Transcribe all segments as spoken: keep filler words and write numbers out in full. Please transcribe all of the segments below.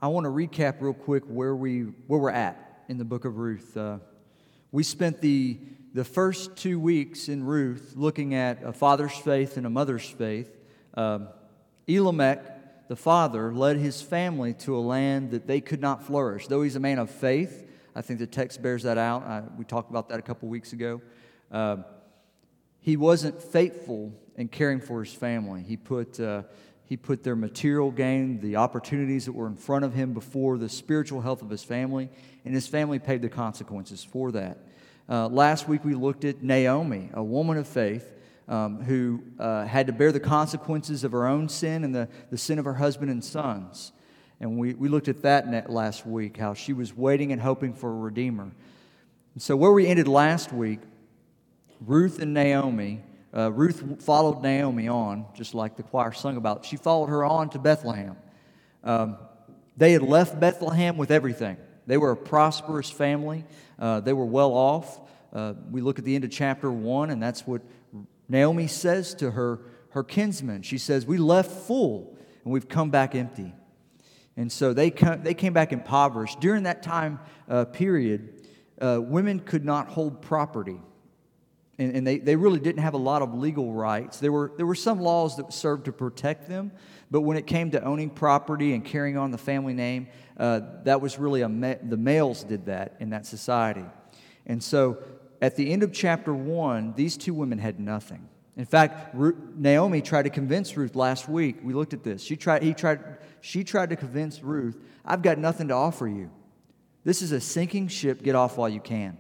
I want to recap real quick where we where we're at in the book of Ruth. Uh, we spent the the first two weeks in Ruth looking at a father's faith and a mother's faith. Um, Elimelech, the father, led his family to a land that they could not flourish. Though he's a man of faith, I think the text bears that out. I, we talked about that a couple weeks ago. Uh, he wasn't faithful in caring for his family. He put uh, he put their material gain, the opportunities that were in front of him before the spiritual health of his family, and his family paid the consequences for that. Uh, last week we looked at Naomi, a woman of faith, um, who uh, had to bear the consequences of her own sin and the, the sin of her husband and sons. And we, we looked at that last week, how she was waiting and hoping for a Redeemer. And so where we ended last week, Ruth and Naomi, uh, Ruth followed Naomi on, just like the choir sung about. She followed her on to Bethlehem. Um, they had left Bethlehem with everything. They were a prosperous family. Uh, they were well off. Uh, we look at the end of chapter one, and that's what Naomi says to her, her kinsmen. She says, "We left full, and we've come back empty." And so they come, they came back impoverished. During that time uh, period, uh, women could not hold property. And, and they, they really didn't have a lot of legal rights. There were, there were some laws that served to protect them, but when it came to owning property and carrying on the family name, uh, that was really, a ma- the males did that in that society. And so at the end of chapter one, these two women had nothing. In fact, Ru- Naomi tried to convince Ruth last week. We looked at this. She tried, he tried, she tried to convince Ruth, "I've got nothing to offer you. This is a sinking ship. Get off while you can."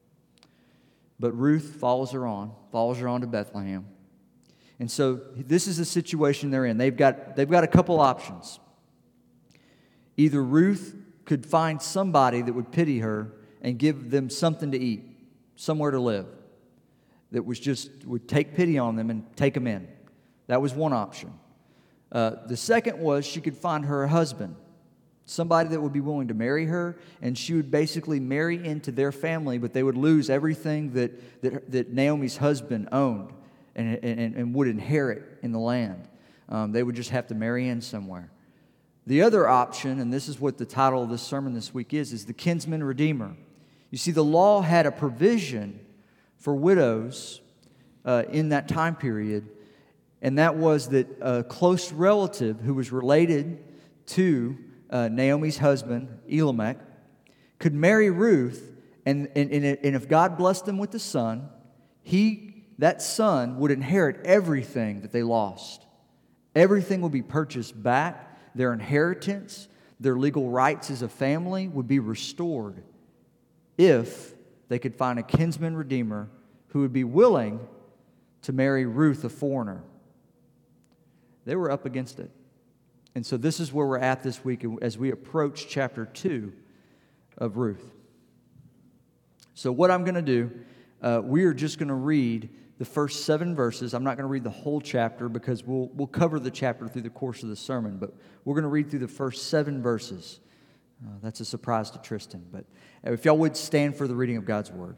But Ruth follows her on, follows her on to Bethlehem. And so this is the situation they're in. They've got, they've got a couple options. Either Ruth could find somebody that would pity her and give them something to eat, somewhere to live, that was just would take pity on them and take them in. That was one option. Uh, the second was she could find her husband, somebody that would be willing to marry her, and she would basically marry into their family, but they would lose everything that that, that Naomi's husband owned and, and, and would inherit in the land. Um, they would just have to marry in somewhere. The other option, and this is what the title of this sermon this week is, is the kinsman redeemer. You see, the law had a provision for widows uh, in that time period, and that was that a close relative who was related to uh, Naomi's husband, Elimelech, could marry Ruth, and, and, and if God blessed them with a son, he, that son would inherit everything that they lost. Everything would be purchased back. Their inheritance, their legal rights as a family would be restored if they could find a kinsman redeemer who would be willing to marry Ruth, a foreigner. They were up against it. And so this is where we're at this week as we approach chapter two of Ruth. So what I'm going to do, uh, we are just going to read the first seven verses. I'm not going to read the whole chapter because we'll we'll cover the chapter through the course of the sermon, but we're going to read through the first seven verses. Uh, that's a surprise to Tristan, but if y'all would stand for the reading of God's Word.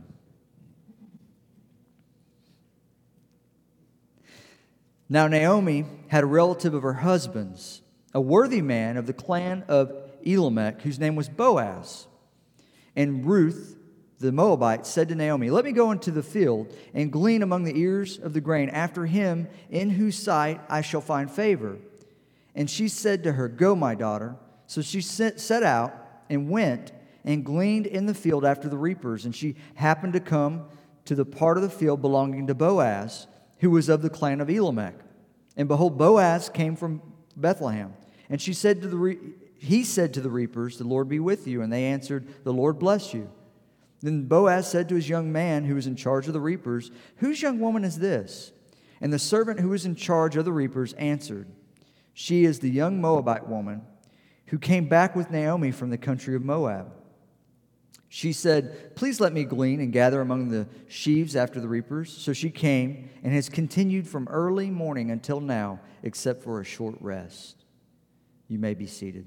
Now Naomi had a relative of her husband's, a worthy man of the clan of Elimelech, whose name was Boaz. And Ruth, the Moabite, said to Naomi, "Let me go into the field and glean among the ears of the grain after him in whose sight I shall find favor." And she said to her, "Go, my daughter." So she set out and went and gleaned in the field after the reapers. And she happened to come to the part of the field belonging to Boaz, who was of the clan of Elimelech. And behold, Boaz came from Bethlehem. And she said to the re- he said to the reapers, "The Lord be with you." And they answered, "The Lord bless you." Then Boaz said to his young man who was in charge of the reapers, "Whose young woman is this?" And the servant who was in charge of the reapers answered, "She is the young Moabite woman who came back with Naomi from the country of Moab." She said, "Please let me glean and gather among the sheaves after the reapers." So she came and has continued from early morning until now, except for a short rest. You may be seated.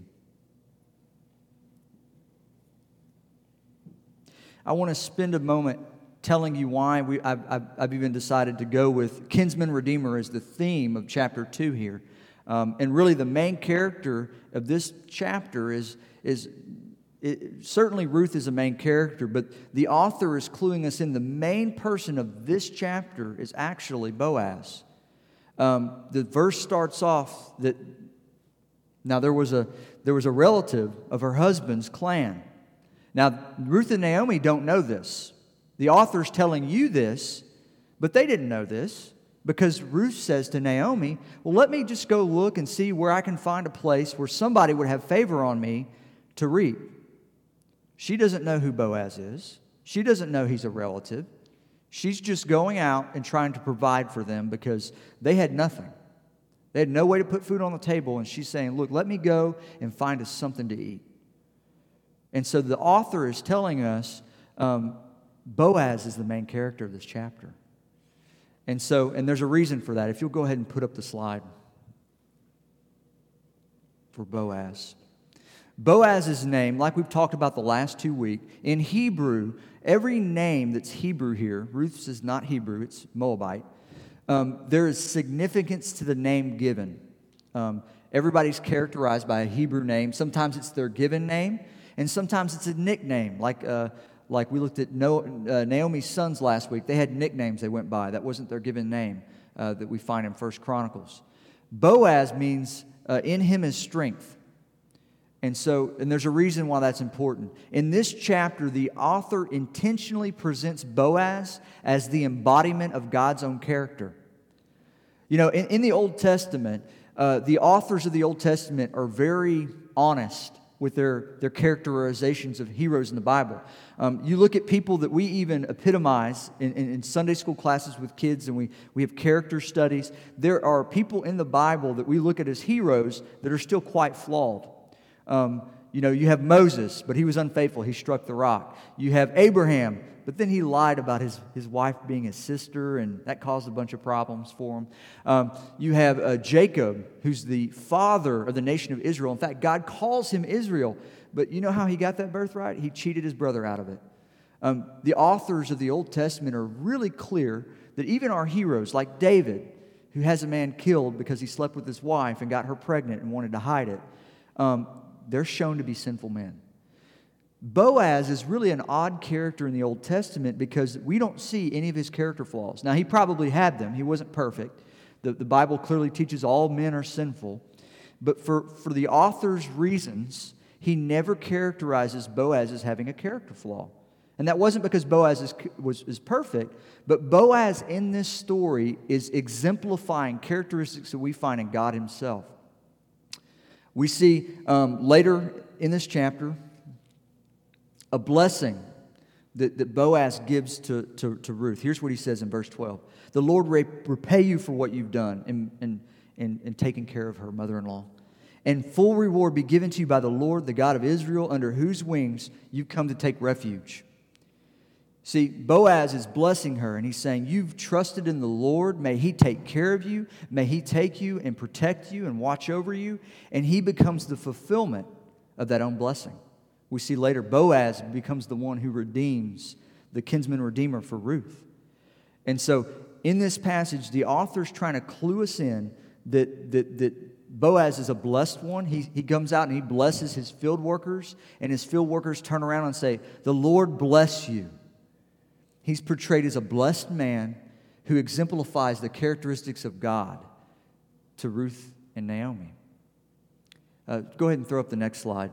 I want to spend a moment telling you why we, I've, I've, I've even decided to go with kinsman redeemer as the theme of chapter two here. Um, and really the main character of this chapter is, is it, certainly Ruth is a main character, but the author is cluing us in the main person of this chapter is actually Boaz. Um, the verse starts off that now there was a there was a relative of her husband's clan. Now Ruth and Naomi don't know this. The author's telling you this, but they didn't know this because Ruth says to Naomi, well, let me just go look and see where I can find a place where somebody would have favor on me to reap. She doesn't know who Boaz is. She doesn't know he's a relative. She's just going out and trying to provide for them because they had nothing. They had no way to put food on the table, and she's saying, look, let me go and find us something to eat. And so the author is telling us um, Boaz is the main character of this chapter. And so, and there's a reason for that. If you'll go ahead and put up the slide for Boaz. Boaz's name, like we've talked about the last two weeks, in Hebrew, every name that's Hebrew here, Ruth's is not Hebrew, it's Moabite, um, there is significance to the name given. Um, everybody's characterized by a Hebrew name. Sometimes it's their given name, and sometimes it's a nickname. Like uh, like we looked at no, uh, Naomi's sons last week. They had nicknames they went by. That wasn't their given name uh, that we find in First Chronicles. Boaz means uh, in him is strength. And so, and there's a reason why that's important. In this chapter, the author intentionally presents Boaz as the embodiment of God's own character. You know, in, in the Old Testament, uh, the authors of the Old Testament are very honest with their, their characterizations of heroes in the Bible. Um, you look at people that we even epitomize in, in, in Sunday school classes with kids, and we, we have character studies. There are people in the Bible that we look at as heroes that are still quite flawed. Um, you know, you have Moses, but he was unfaithful. He struck the rock. You have Abraham, but then he lied about his, his wife being his sister, and that caused a bunch of problems for him. Um, you have uh, Jacob, who's the father of the nation of Israel. In fact, God calls him Israel, but you know how he got that birthright? He cheated his brother out of it. Um, the authors of the Old Testament are really clear that even our heroes, like David, who has a man killed because he slept with his wife and got her pregnant and wanted to hide it, um, they're shown to be sinful men. Boaz is really an odd character in the Old Testament because we don't see any of his character flaws. Now, he probably had them. He wasn't perfect. The, the Bible clearly teaches all men are sinful. But for, for the author's reasons, he never characterizes Boaz as having a character flaw. And that wasn't because Boaz is, was, is perfect, but Boaz in this story is exemplifying characteristics that we find in God himself. We see um, later in this chapter a blessing that, that Boaz gives to, to, to Ruth. Here's what he says in verse twelve. The Lord repay you for what you've done in, in, in, in taking care of her mother-in-law. And full reward be given to you by the Lord, the God of Israel, under whose wings you've come to take refuge. See, Boaz is blessing her, and he's saying, you've trusted in the Lord. May he take care of you. May he take you and protect you and watch over you. And he becomes the fulfillment of that own blessing. We see later Boaz becomes the one who redeems, the kinsman redeemer for Ruth. And so in this passage, the author's trying to clue us in that, that, that Boaz is a blessed one. He, he comes out and he blesses his field workers, and his field workers turn around and say, the Lord bless you. He's portrayed as a blessed man who exemplifies the characteristics of God to Ruth and Naomi. Uh, go ahead and throw up the next slide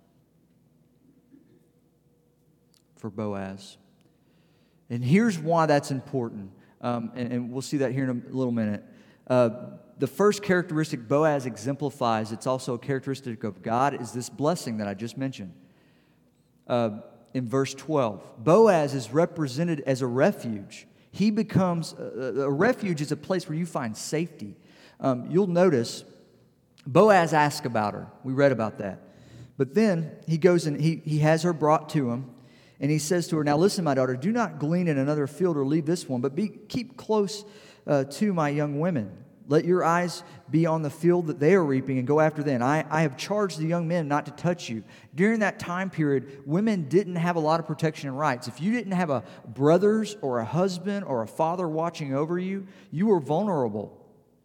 for Boaz. And here's why that's important, um, and, and we'll see that here in a little minute. Uh, the first characteristic Boaz exemplifies, it's also a characteristic of God, is this blessing that I just mentioned. Uh, In verse twelve, Boaz is represented as a refuge. He becomes, a, a refuge is a place where you find safety. Um, you'll notice Boaz asks about her. We read about that. But then he goes and he, he has her brought to him, and he says to her, now listen, my daughter, do not glean in another field or leave this one, but be, keep close uh, to my young women. Let your eyes be on the field that they are reaping and go after them. I, I have charged the young men not to touch you. During that time period, women didn't have a lot of protection and rights. If you didn't have a brothers or a husband or a father watching over you, you were vulnerable.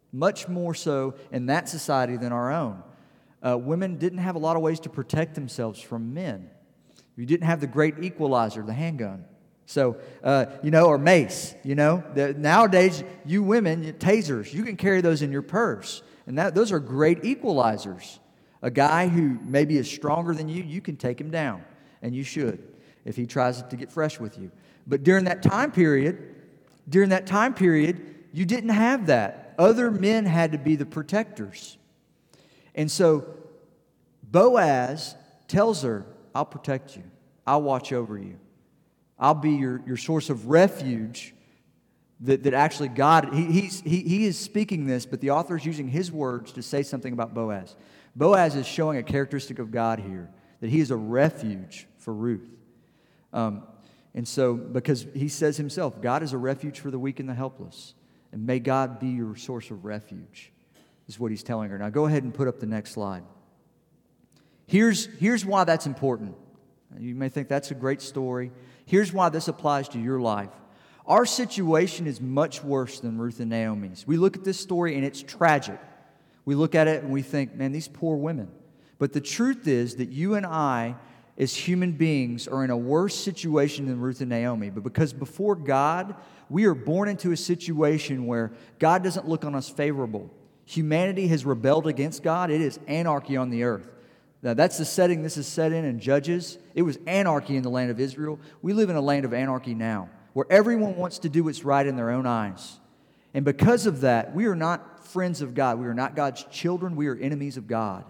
much more so in that society than our own. Uh, women didn't have a lot of ways to protect themselves from men. You didn't have the great equalizer, the handgun. So, uh, you know, or mace, you know. The, nowadays, you women, tasers, you can carry those in your purse. And that, those are great equalizers. A guy who maybe is stronger than you, you can take him down. And you should, if he tries to get fresh with you. But during that time period, during that time period, you didn't have that. Other men had to be the protectors. And so Boaz tells her, I'll protect you. I'll watch over you. I'll be your, your source of refuge. That, that actually God, he, he's, he, he is speaking this, but the author is using his words to say something about Boaz. Boaz is showing a characteristic of God here, that he is a refuge for Ruth. Um, and so, because he says himself, God is a refuge for the weak and the helpless. And may God be your source of refuge, is what he's telling her. Now go ahead and put up the next slide. Here's, here's why that's important. You may think that's a great story. Here's why this applies to your life. Our situation is much worse than Ruth and Naomi's. We look at this story and it's tragic. We look at it and we think, man, these poor women. But the truth is that you and I, as human beings, are in a worse situation than Ruth and Naomi. But because before God, we are born into a situation where God doesn't look on us favorable. Humanity has rebelled against God. It is anarchy on the earth. Now, that's the setting this is set in in Judges. It was anarchy in the land of Israel. We live in a land of anarchy now, where everyone wants to do what's right in their own eyes. And because of that, we are not friends of God. We are not God's children. We are enemies of God.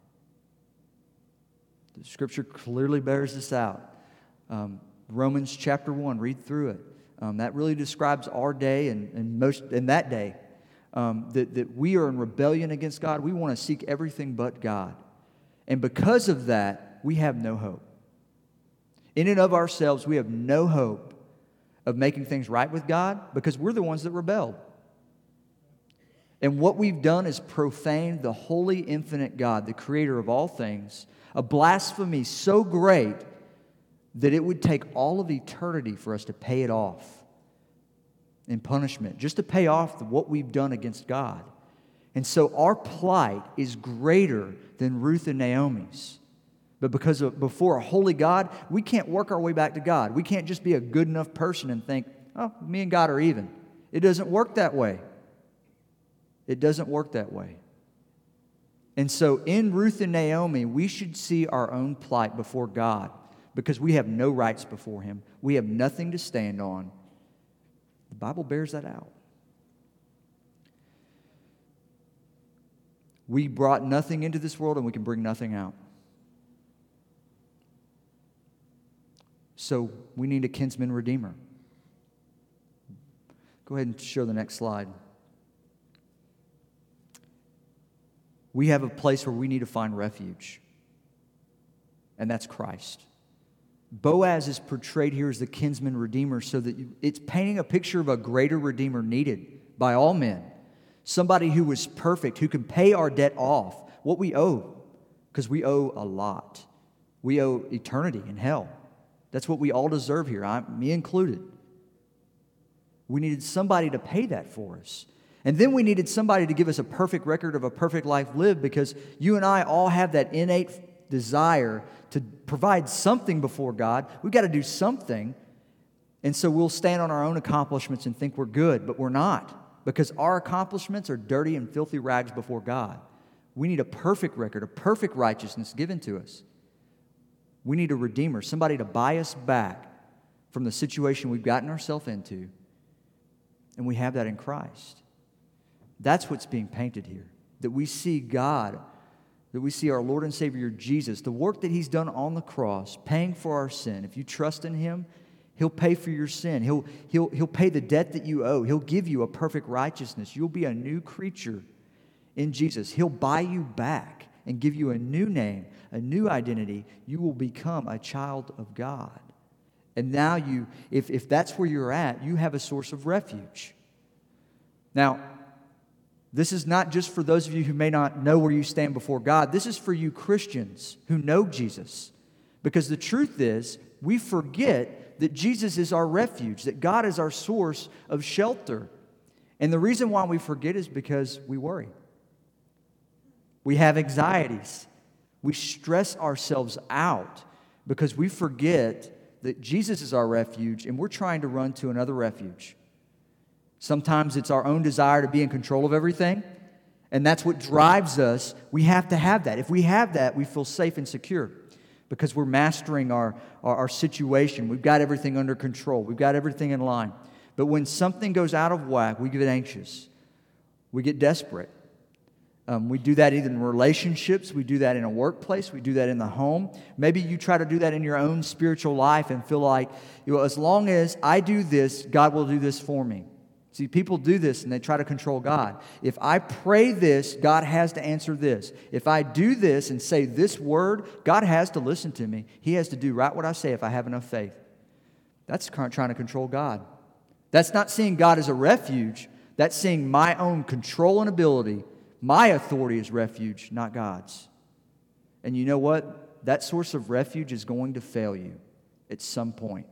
The Scripture clearly bears this out. Um, Romans chapter one, read through it. Um, that really describes our day and, and most in that day. Um, that, that we are in rebellion against God. We want to seek everything but God. And because of that, we have no hope. In and of ourselves, we have no hope of making things right with God because we're the ones that rebelled. And what we've done is profaned the holy, infinite God, the creator of all things, a blasphemy so great that it would take all of eternity for us to pay it off in punishment, just to pay off what we've done against God. And so our plight is greater than Ruth and Naomi's. But because of, before a holy God, we can't work our way back to God. We can't just be a good enough person and think, oh, me and God are even. It doesn't work that way. It doesn't work that way. And so in Ruth and Naomi, we should see our own plight before God because we have no rights before Him. We have nothing to stand on. The Bible bears that out. We brought nothing into this world and we can bring nothing out. So we need a kinsman redeemer. Go ahead and show the next slide. We have a place where we need to find refuge, and that's Christ. Boaz is portrayed here as the kinsman redeemer so that it's painting a picture of a greater redeemer needed by all men. Somebody who was perfect, who can pay our debt off, what we owe, because we owe a lot. We owe eternity in hell. That's what we all deserve here, I, me included. We needed somebody to pay that for us. And then we needed somebody to give us a perfect record of a perfect life lived because you and I all have that innate desire to provide something before God. We've got to do something. And so we'll stand on our own accomplishments and think we're good, but we're not because our accomplishments are dirty and filthy rags before God. We need a perfect record, a perfect righteousness given to us. We need a redeemer, somebody to buy us back from the situation we've gotten ourselves into. And we have that in Christ. That's what's being painted here. That we see God, that we see our Lord and Savior Jesus, the work that He's done on the cross, paying for our sin. If you trust in Him, He'll pay for your sin. He'll, he'll, he'll pay the debt that you owe. He'll give you a perfect righteousness. You'll be a new creature in Jesus. He'll buy you back and give you a new name, a new identity. You will become a child of God. And now you, if, if that's where you're at, you have a source of refuge. Now, this is not just for those of you who may not know where you stand before God. This is for you Christians who know Jesus. Because the truth is, we forget that Jesus is our refuge, that God is our source of shelter. And the reason why we forget is because we worry. We have anxieties. We stress ourselves out because we forget that Jesus is our refuge and we're trying to run to another refuge. Sometimes it's our own desire to be in control of everything, and that's what drives us. We have to have that. If we have that, we feel safe and secure because we're mastering our, our, our situation. We've got everything under control. We've got everything in line. But when something goes out of whack, we get anxious. We get desperate. Um, we do that either in relationships, we do that in a workplace, we do that in the home. Maybe you try to do that in your own spiritual life and feel like, you know, as long as I do this, God will do this for me. See, people do this and they try to control God. If I pray this, God has to answer this. If I do this and say this word, God has to listen to me. He has to do right what I say if I have enough faith. That's trying to control God. That's not seeing God as a refuge. That's seeing my own control and ability. My authority is refuge, not God's. And you know what? That source of refuge is going to fail you at some point.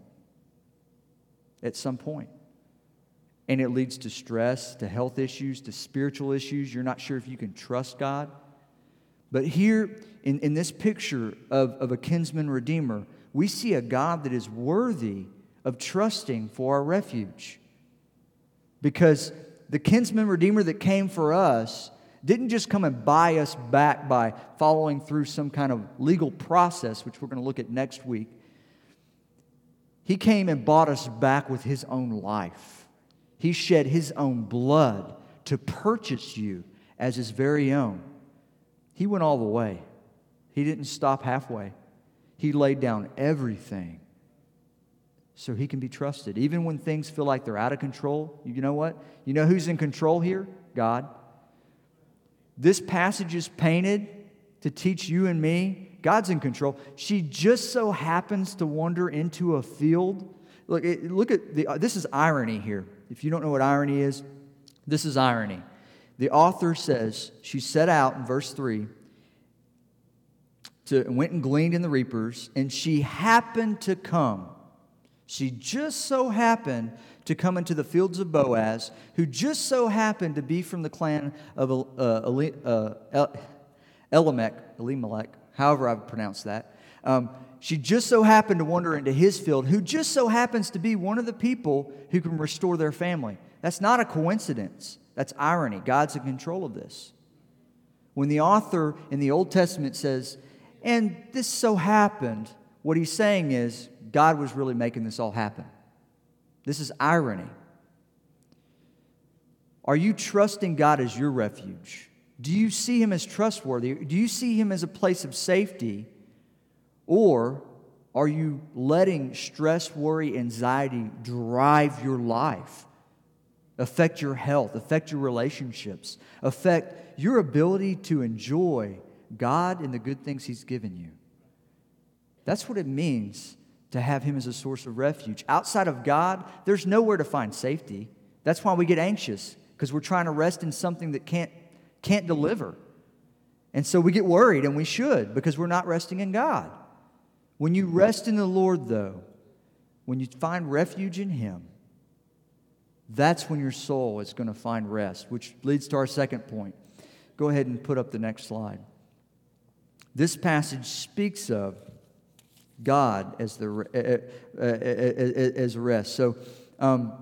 At some point. And it leads to stress, to health issues, to spiritual issues. You're not sure if you can trust God. But here, in, in this picture of, of a kinsman redeemer, we see a God that is worthy of trusting for our refuge. Because the kinsman redeemer that came for us didn't just come and buy us back by following through some kind of legal process, which we're going to look at next week. He came and bought us back with His own life. He shed His own blood to purchase you as His very own. He went all the way. He didn't stop halfway. He laid down everything so He can be trusted. Even when things feel like they're out of control, you know what? You know who's in control here? God. This passage is painted to teach you and me, God's in control. She just so happens to wander into a field. Look, look at the, this is irony here. If you don't know what irony is, this is irony. The author says she set out in verse three to went and gleaned in the reapers, and she happened to come. She just so happened to come into the fields of Boaz, who just so happened to be from the clan of uh, Eli, uh, Elimelech, Elimelech, however I would pronounce that. Um, she just so happened to wander into his field, who just so happens to be one of the people who can restore their family. That's not a coincidence. That's irony. God's in control of this. When the author in the Old Testament says, and this so happened, what he's saying is, God was really making this all happen. This is irony. Are you trusting God as your refuge? Do you see Him as trustworthy? Do you see Him as a place of safety? Or are you letting stress, worry, anxiety drive your life, affect your health, affect your relationships, affect your ability to enjoy God and the good things He's given you? That's what it means to have Him as a source of refuge. Outside of God, there's nowhere to find safety. That's why we get anxious, because we're trying to rest in something that can't, can't deliver. And so we get worried, and we should, because we're not resting in God. When you rest in the Lord, though, when you find refuge in Him, that's when your soul is going to find rest, which leads to our second point. Go ahead and put up the next slide. This passage speaks of God as the uh, uh, uh, as rest. So, um,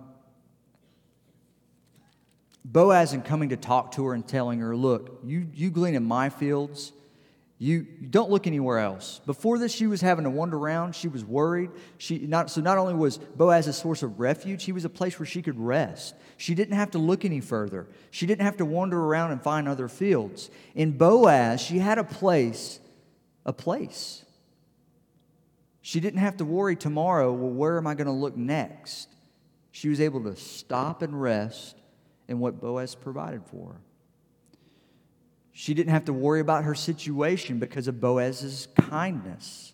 Boaz, in coming to talk to her and telling her, "Look, you you glean in my fields. You, you don't look anywhere else." Before this, she was having to wander around. She was worried. She not so not only was Boaz a source of refuge, he was a place where she could rest. She didn't have to look any further. She didn't have to wander around and find other fields. In Boaz, she had a place, a place. She didn't have to worry tomorrow, well, where am I going to look next? She was able to stop and rest in what Boaz provided for her. She didn't have to worry about her situation because of Boaz's kindness.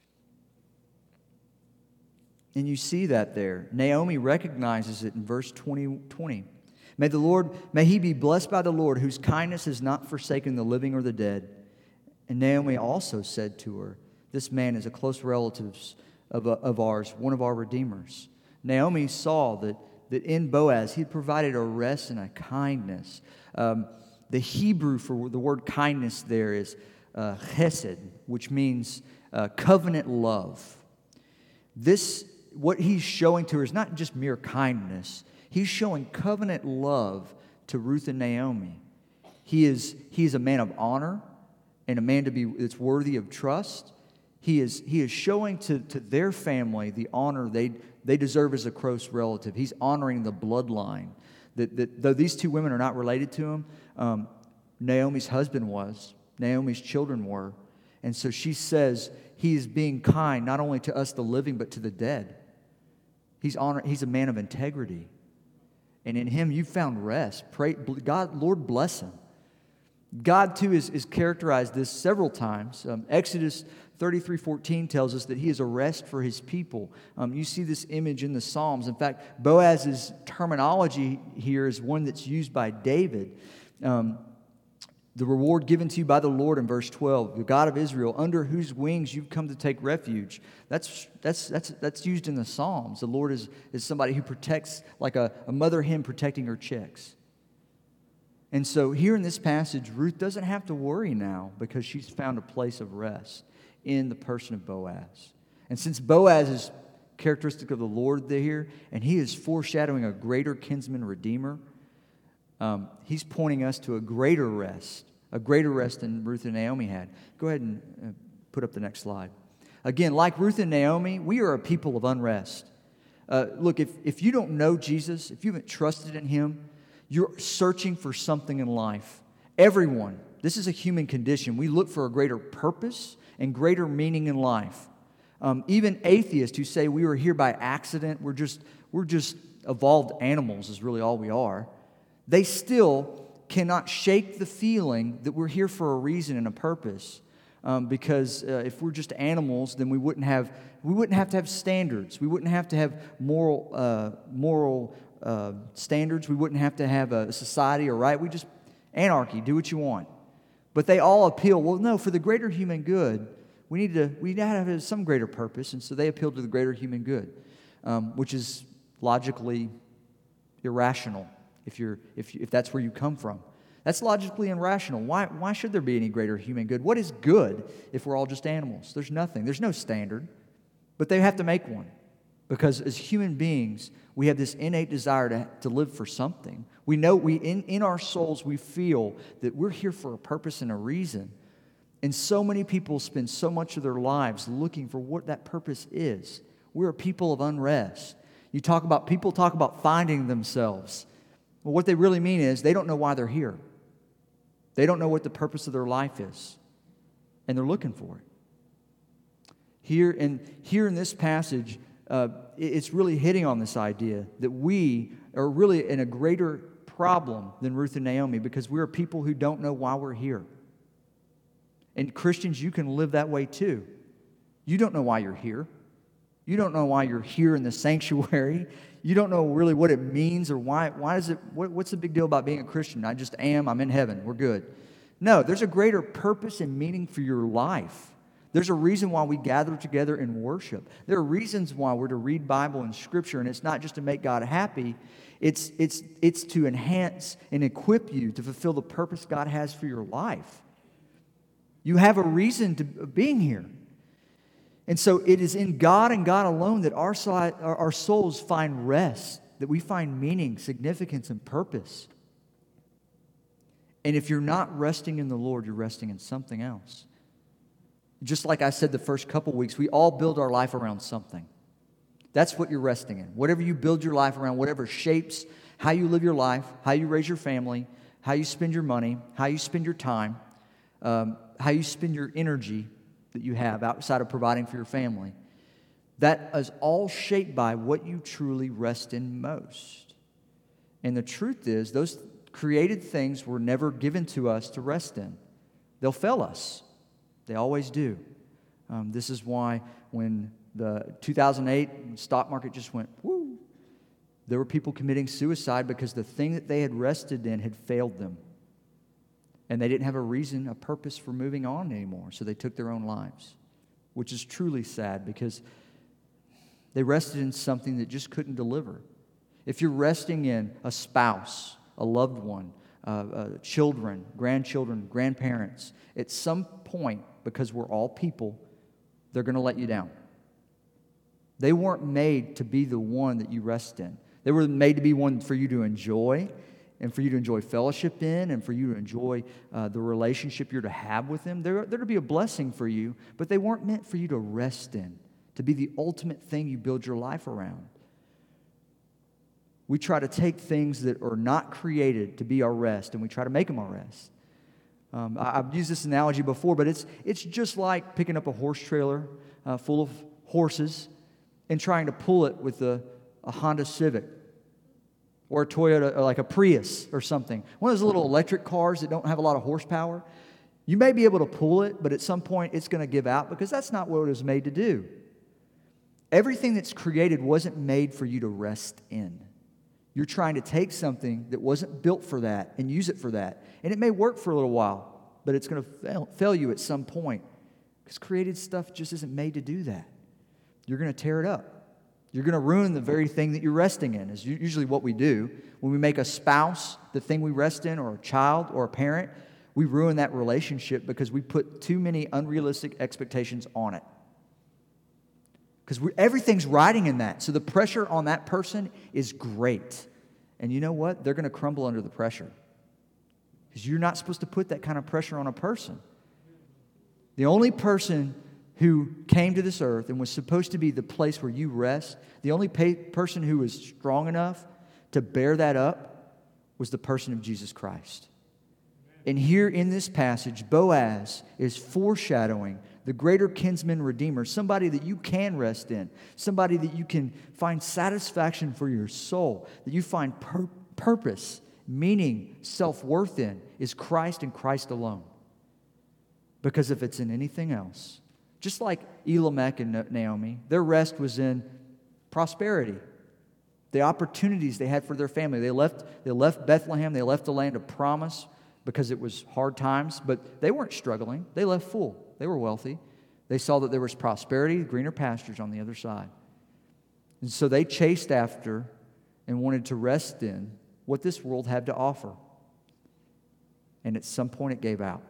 And you see that there. Naomi recognizes it in verse twenty, twenty. May the Lord, may he be blessed by the Lord, whose kindness has not forsaken the living or the dead. And Naomi also said to her, this man is a close relative of, of ours, one of our redeemers. Naomi saw that that in Boaz, he provided a rest and a kindness. Um, the Hebrew for the word kindness there is uh, chesed, which means uh, covenant love. This, what he's showing to her is not just mere kindness. He's showing covenant love to Ruth and Naomi. He is, he is a man of honor and a man to be that's worthy of trust. He is, he is showing to, to their family the honor they, they deserve as a close relative. He's honoring the bloodline. That, that though these two women are not related to him, um, Naomi's husband was, Naomi's children were. And so she says he is being kind not only to us the living, but to the dead. He's honor, he's a man of integrity. And in him you've found rest. Pray, God, Lord bless him. God, too, is, is characterized this several times. Um, Exodus thirty-three fourteen tells us that he is a rest for his people. Um, you see this image in the Psalms. In fact, Boaz's terminology here is one that's used by David. Um, the reward given to you by the Lord in verse twelve, the God of Israel, under whose wings you've come to take refuge. That's that's that's that's used in the Psalms. The Lord is, is somebody who protects, like a, a mother hen protecting her chicks. And so here in this passage, Ruth doesn't have to worry now because she's found a place of rest in the person of Boaz. And since Boaz is characteristic of the Lord there, and he is foreshadowing a greater kinsman redeemer, um, he's pointing us to a greater rest, a greater rest than Ruth and Naomi had. Go ahead and uh, put up the next slide. Again, like Ruth and Naomi, we are a people of unrest. Uh, look, if, if you don't know Jesus, if you haven't trusted in him, you're searching for something in life. Everyone, this is a human condition. We look for a greater purpose and greater meaning in life. Um, even atheists who say we were here by accident, we're just, we're just evolved animals is really all we are, they still cannot shake the feeling that we're here for a reason and a purpose. Um, because uh, if we're just animals, then we wouldn't have we wouldn't have to have standards. We wouldn't have to have moral uh, moral uh, standards. We wouldn't have to have a society, or right? We just anarchy. Do what you want. But they all appeal. Well, no, for the greater human good, we need to we need to have some greater purpose, and so they appeal to the greater human good, um, which is logically irrational. If you're if if that's where you come from. That's logically irrational. Why, why should there be any greater human good? What is good if we're all just animals? There's nothing. There's no standard. But they have to make one. Because as human beings, we have this innate desire to, to live for something. We know, we in, in our souls, we feel that we're here for a purpose and a reason. And so many people spend so much of their lives looking for what that purpose is. We're a people of unrest. You talk about, people talk about finding themselves. Well, what they really mean is they don't know why they're here. They don't know what the purpose of their life is, and they're looking for it. Here in, here in this passage, uh, it's really hitting on this idea that we are really in a greater problem than Ruth and Naomi because we're people who don't know why we're here. And Christians, you can live that way too. You don't know why you're here. You don't know why you're here in the sanctuary. You don't know really what it means or why. Why is it? What, what's the big deal about being a Christian? I just am. I'm in heaven. We're good. No, there's a greater purpose and meaning for your life. There's a reason why we gather together and worship. There are reasons why we're to read Bible and Scripture, and it's not just to make God happy. It's it's it's to enhance and equip you to fulfill the purpose God has for your life. You have a reason to being here. And so it is in God and God alone that our, our souls find rest, that we find meaning, significance, and purpose. And if you're not resting in the Lord, you're resting in something else. Just like I said the first couple weeks, we all build our life around something. That's what you're resting in. Whatever you build your life around, whatever shapes how you live your life, how you raise your family, how you spend your money, how you spend your time, um, how you spend your energy, that you have outside of providing for your family, that is all shaped by what you truly rest in most. And the truth is, those created things were never given to us to rest in. They'll fail us. They always do. Um, this is why when the two thousand eight stock market just went, whoo, there were people committing suicide because the thing that they had rested in had failed them. And they didn't have a reason, a purpose for moving on anymore. So they took their own lives, which is truly sad because they rested in something that just couldn't deliver. if you're resting in a spouse, a loved one, uh, uh, children, grandchildren, grandparents, at some point, because we're all people, they're going to let you down. They weren't made to be the one that you rest in. They were made to be one for you to enjoy, and for you to enjoy fellowship in, and for you to enjoy uh, the relationship you're to have with them. They're, they're to be a blessing for you, but they weren't meant for you to rest in, to be the ultimate thing you build your life around. We try to take things that are not created to be our rest, and we try to make them our rest. Um, I, I've used this analogy before, but it's, it's just like picking up a horse trailer uh, full of horses and trying to pull it with a, a Honda Civic, or a Toyota, or like a Prius or something. One of those little electric cars that don't have a lot of horsepower. You may be able to pull it, but at some point it's going to give out because that's not what it was made to do. Everything that's created wasn't made for you to rest in. You're trying to take something that wasn't built for that and use it for that. And it may work for a little while, but it's going to fail, fail you at some point because created stuff just isn't made to do that. You're going to tear it up. You're going to ruin the very thing that you're resting in, is usually what we do. When we make a spouse the thing we rest in, or a child or a parent, we ruin that relationship because we put too many unrealistic expectations on it. Because everything's riding in that. So the pressure on that person is great. And you know what? They're going to crumble under the pressure. Because you're not supposed to put that kind of pressure on a person. The only person who came to this earth and was supposed to be the place where you rest, the only pa- person who was strong enough to bear that up was the person of Jesus Christ. And here in this passage, Boaz is foreshadowing the greater kinsman redeemer, somebody that you can rest in, somebody that you can find satisfaction for your soul, that you find pur- purpose, meaning, self-worth in, is Christ and Christ alone. Because if it's in anything else, just like Elimelech and Naomi, their rest was in prosperity. The opportunities they had for their family. They left, they left Bethlehem, they left the land of promise because it was hard times, but they weren't struggling. They left full. They were wealthy. They saw that there was prosperity, greener pastures on the other side. And so they chased after and wanted to rest in what this world had to offer. And at some point it gave out.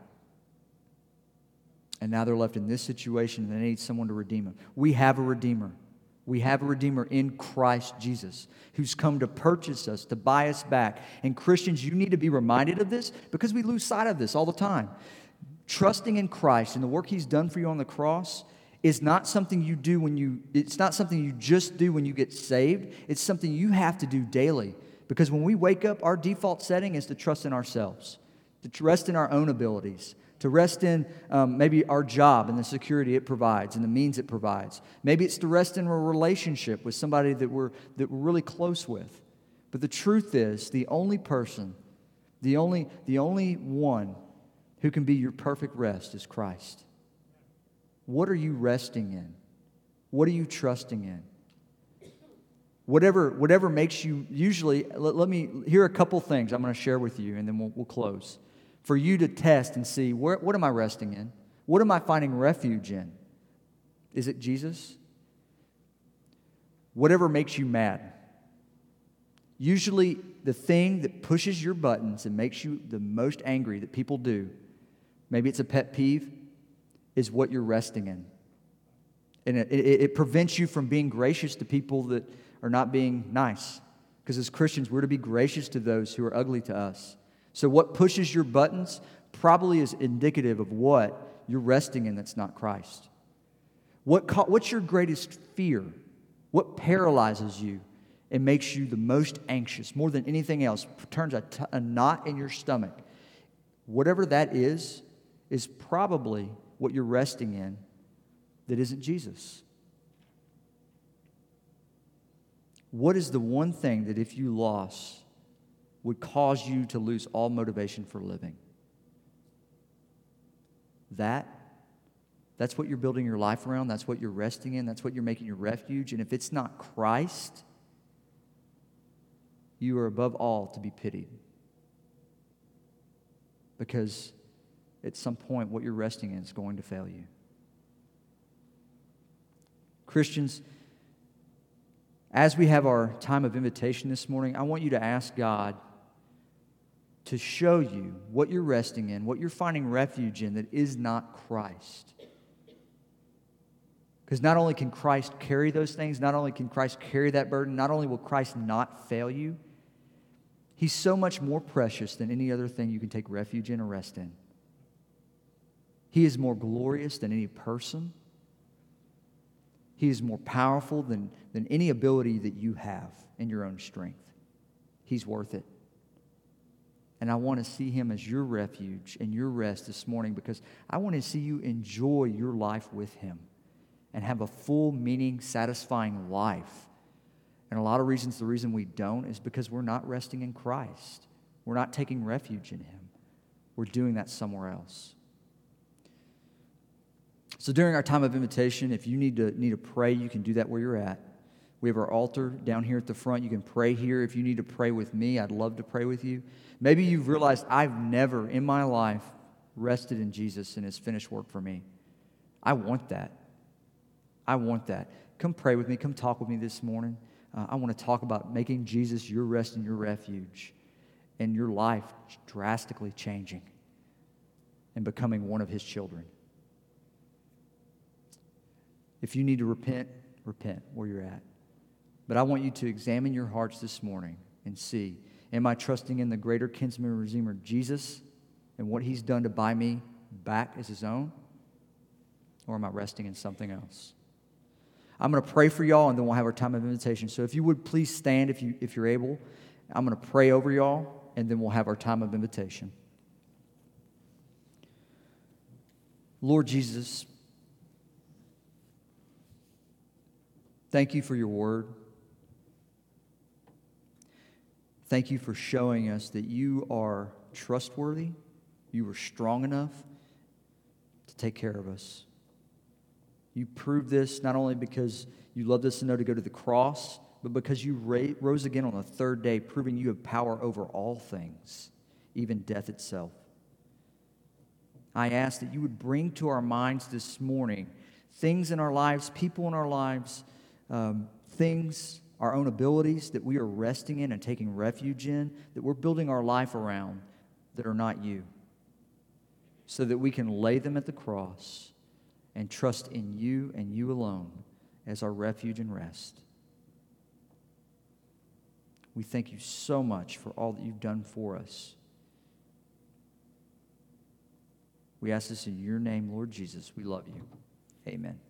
And now they're left in this situation and they need someone to redeem them. We have a Redeemer. We have a Redeemer in Christ Jesus who's come to purchase us, to buy us back. And Christians, you need to be reminded of this because we lose sight of this all the time. Trusting in Christ and the work He's done for you on the cross is not something you do when you, it's not something you just do when you get saved. It's something you have to do daily. Because when we wake up, our default setting is to trust in ourselves, to rest in our own abilities, to rest in um, maybe our job and the security it provides and the means it provides. Maybe it's to rest in a relationship with somebody that we're, that we're really close with. But the truth is, the only person, the only, the only one who can be your perfect rest is Christ. What are you resting in? What are you trusting in? Whatever, whatever makes you, usually, let, let me, here are a couple things I'm going to share with you and then we'll, we'll close. For you to test and see, where, what am I resting in? What am I finding refuge in? Is it Jesus? Whatever makes you mad. Usually the thing that pushes your buttons and makes you the most angry that people do, maybe it's a pet peeve, is what you're resting in. And it, it, it prevents you from being gracious to people that are not being nice. Because as Christians, we're to be gracious to those who are ugly to us. So what pushes your buttons probably is indicative of what you're resting in that's not Christ. What, what's your greatest fear? What paralyzes you and makes you the most anxious, more than anything else, turns a, t- a knot in your stomach? Whatever that is, is probably what you're resting in that isn't Jesus. What is the one thing that if you lost would cause you to lose all motivation for living? That, that's what you're building your life around. That's what you're resting in. That's what you're making your refuge. And if it's not Christ, you are above all to be pitied. Because at some point, what you're resting in is going to fail you. Christians, as we have our time of invitation this morning, I want you to ask God to show you what you're resting in, what you're finding refuge in that is not Christ. Because not only can Christ carry those things, not only can Christ carry that burden, not only will Christ not fail you, He's so much more precious than any other thing you can take refuge in or rest in. He is more glorious than any person. He is more powerful than, than any ability that you have in your own strength. He's worth it. And I want to see Him as your refuge and your rest this morning, because I want to see you enjoy your life with Him and have a full, meaning, satisfying life. And a lot of reasons, the reason we don't is because we're not resting in Christ. We're not taking refuge in Him. We're doing that somewhere else. So during our time of invitation, if you need to need to pray, you can do that where you're at. We have our altar down here at the front. You can pray here. If you need to pray with me, I'd love to pray with you. Maybe you've realized I've never in my life rested in Jesus and His finished work for me. I want that. I want that. Come pray with me. Come talk with me this morning. Uh, I want to talk about making Jesus your rest and your refuge, and your life drastically changing and becoming one of His children. If you need to repent, repent where you're at. But I want you to examine your hearts this morning and see, am I trusting in the greater kinsman and redeemer, Jesus, and what He's done to buy me back as His own? Or am I resting in something else? I'm going to pray for y'all, and then we'll have our time of invitation. So if you would please stand if, you, if you're able. I'm going to pray over y'all, and then we'll have our time of invitation. Lord Jesus, thank You for Your word. Thank You for showing us that You are trustworthy. You are strong enough to take care of us. You proved this not only because You loved us enough to go to the cross, but because You ra- rose again on the third day, proving You have power over all things, even death itself. I ask that You would bring to our minds this morning things in our lives, people in our lives, um, things, our own abilities that we are resting in and taking refuge in, that we're building our life around that are not You, so that we can lay them at the cross and trust in You and You alone as our refuge and rest. We thank You so much for all that You've done for us. We ask this in Your name, Lord Jesus. We love You. Amen.